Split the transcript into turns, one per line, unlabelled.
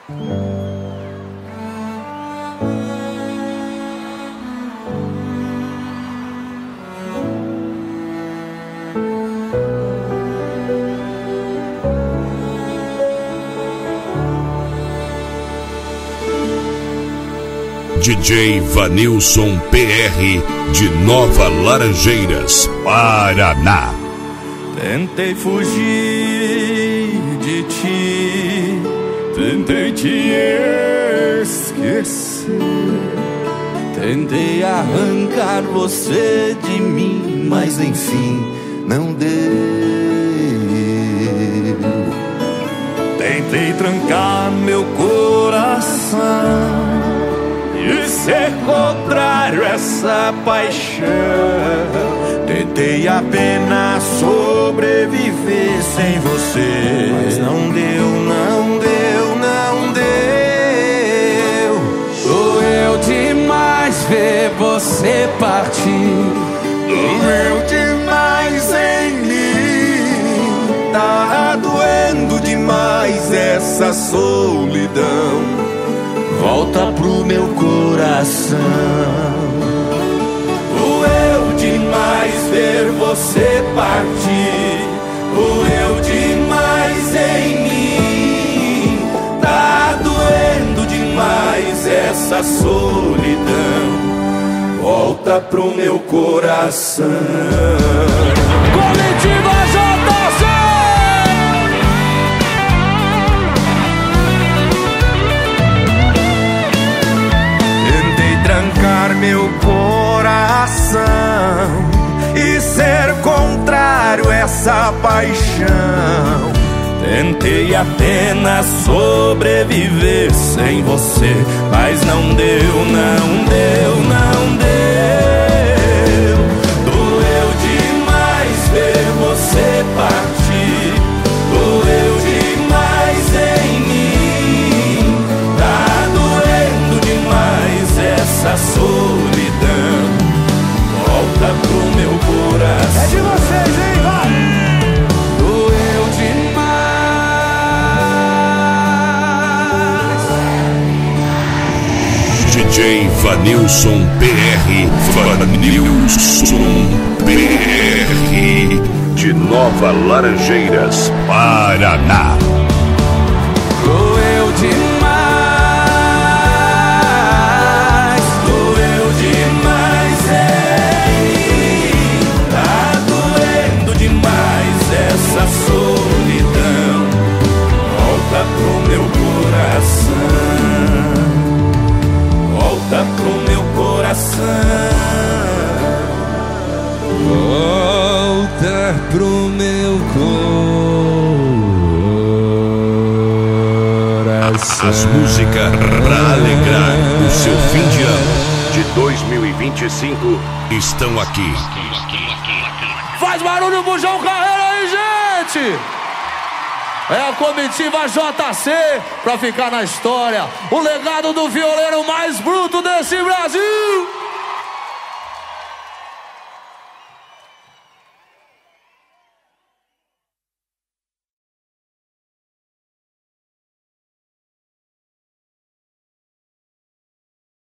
DJ Vanilson PR de Nova Laranjeiras, Paraná.
Tentei fugir de ti, tentei te esquecer, tentei arrancar você de mim, mas enfim não deu. Tentei trancar meu coração e ser contrário a essa paixão. Tentei apenas sobreviver sem você, mas não deu, não deu, não deu. Doeu demais ver você partir, doeu demais em mim. Tá doendo demais essa solidão. Volta pro meu coração. Doeu demais ver você partir, doeu demais em mim. Tá doendo demais essa solidão. Volta pro meu coração. Coletiva JC! Trancar meu coração e ser contrário a essa paixão. Tentei apenas sobreviver sem você, mas não deu, não deu, não deu. Doeu demais ver você partir, doeu demais em mim. Tá doendo demais essa solidão. Volta pro meu coração. É de vocês, hein, vai! Doeu demais.
DJ Vanilson PR, Vanilson PR de Nova Laranjeiras, Paraná.
Doeu demais. Essa solidão, volta pro meu coração, volta pro meu coração, volta pro meu coração.
As músicas pra alegrar o seu fim de ano de 2025 estão aqui.
Faz barulho, Bujão Carreira aí, gente! É a comitiva JC pra ficar na história. O legado do violeiro mais bruto desse Brasil!